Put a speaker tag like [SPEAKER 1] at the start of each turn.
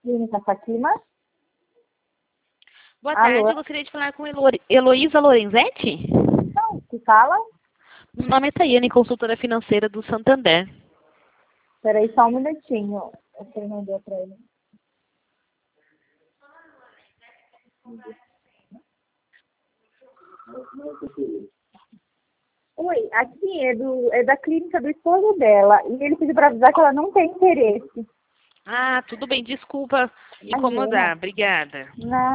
[SPEAKER 1] Clínica Fatima.
[SPEAKER 2] Boa tarde,
[SPEAKER 1] Alô?
[SPEAKER 2] eu gostaria de falar com Heloísa Lorenzetti.
[SPEAKER 1] Não, que fala?
[SPEAKER 2] Meu nome é Tayane, consultora financeira do Santander.
[SPEAKER 1] Espera aí só um minutinho. Eu sei mandar para ele. Oi, aqui é da clínica do esposo dela. E ele pediu para avisar que ela não tem interesse.
[SPEAKER 2] Ah, tudo bem, desculpa incomodar. Obrigada.
[SPEAKER 1] Não.